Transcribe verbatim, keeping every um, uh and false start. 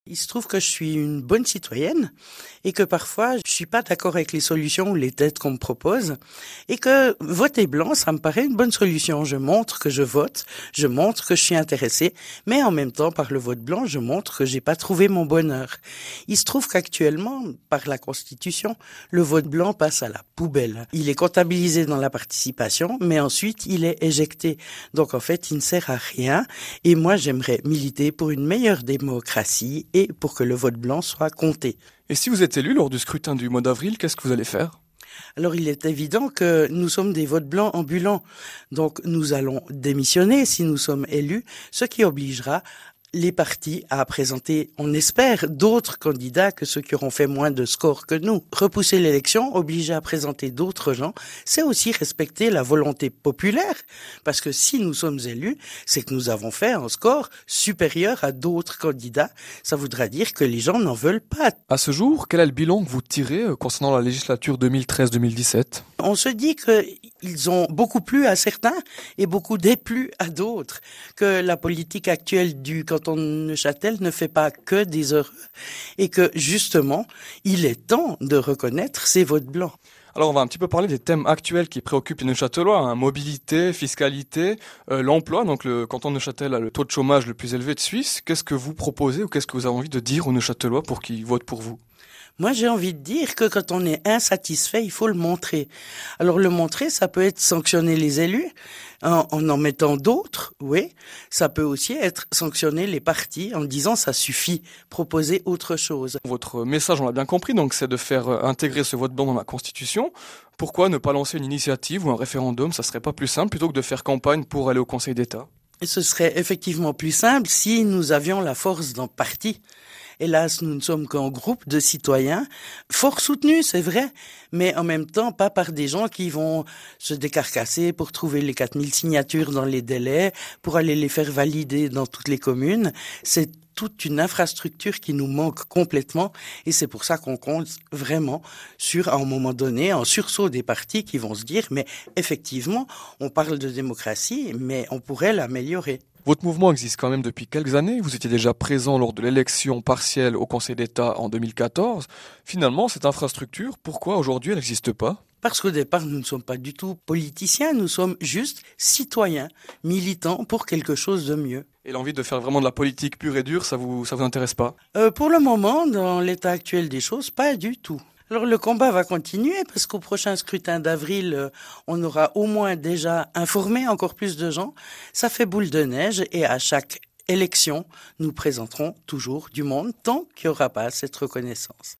Il se trouve que je suis une bonne citoyenne et que parfois je suis pas d'accord avec les solutions ou les têtes qu'on me propose et que voter blanc, ça me paraît une bonne solution. Je montre que je vote, je montre que je suis intéressée, mais en même temps, par le vote blanc, je montre que j'ai pas trouvé mon bonheur. Il se trouve qu'actuellement, par la Constitution, le vote blanc passe à la poubelle. Il est comptabilisé dans la participation, mais ensuite il est éjecté. Donc en fait, il ne sert à rien et moi j'aimerais militer pour une meilleure démocratie et pour que le vote blanc soit compté. Et si vous êtes élu lors du scrutin du mois d'avril, qu'est-ce que vous allez faire ? Alors il est évident que nous sommes des votes blancs ambulants, donc nous allons démissionner si nous sommes élus, ce qui obligera les partis à présenter, on espère, d'autres candidats que ceux qui auront fait moins de scores que nous. Repousser l'élection, obliger à présenter d'autres gens, c'est aussi respecter la volonté populaire, parce que si nous sommes élus, c'est que nous avons fait un score supérieur à d'autres candidats. Ça voudra dire que les gens n'en veulent pas. À ce jour, quel est le bilan que vous tirez euh, concernant la législature deux mille treize deux mille dix-sept ? On se dit qu'ils ont beaucoup plu à certains et beaucoup déplu à d'autres, que la politique actuelle du canton de Neuchâtel ne fait pas que des heureux et que justement, il est temps de reconnaître ces votes blancs. Alors on va un petit peu parler des thèmes actuels qui préoccupent les Neuchâtelois, hein, mobilité, fiscalité, euh, l'emploi. Donc le canton de Neuchâtel a le taux de chômage le plus élevé de Suisse. Qu'est-ce que vous proposez ou qu'est-ce que vous avez envie de dire aux Neuchâtelois pour qu'ils votent pour vous ? Moi, j'ai envie de dire que quand on est insatisfait, il faut le montrer. Alors, le montrer, ça peut être sanctionner les élus en en, en mettant d'autres, oui. Ça peut aussi être sanctionner les partis en disant ça suffit, proposer autre chose. Votre message, on l'a bien compris, donc c'est de faire euh, intégrer ce vote blanc dans la Constitution. Pourquoi ne pas lancer une initiative ou un référendum ? Ça serait pas plus simple plutôt que de faire campagne pour aller au Conseil d'État ? Et ce serait effectivement plus simple si nous avions la force d'un parti. Hélas, nous ne sommes qu'un groupe de citoyens, fort soutenus, c'est vrai, mais en même temps pas par des gens qui vont se décarcasser pour trouver les quatre mille signatures dans les délais, pour aller les faire valider dans toutes les communes. C'est toute une infrastructure qui nous manque complètement et c'est pour ça qu'on compte vraiment sur, à un moment donné, un sursaut des partis qui vont se dire mais effectivement, on parle de démocratie, mais on pourrait l'améliorer. Votre mouvement existe quand même depuis quelques années. Vous étiez déjà présent lors de l'élection partielle au Conseil d'État en deux mille quatorze. Finalement, cette infrastructure, pourquoi aujourd'hui elle n'existe pas ? Parce qu'au départ, nous ne sommes pas du tout politiciens, nous sommes juste citoyens, militants pour quelque chose de mieux. Et l'envie de faire vraiment de la politique pure et dure, ça vous, ça vous intéresse pas ? Euh, pour le moment, dans l'état actuel des choses, pas du tout. Alors le combat va continuer parce qu'au prochain scrutin d'avril, euh, on aura au moins déjà informé encore plus de gens. Ça fait boule de neige et à chaque élection, nous présenterons toujours du monde tant qu'il n'y aura pas cette reconnaissance.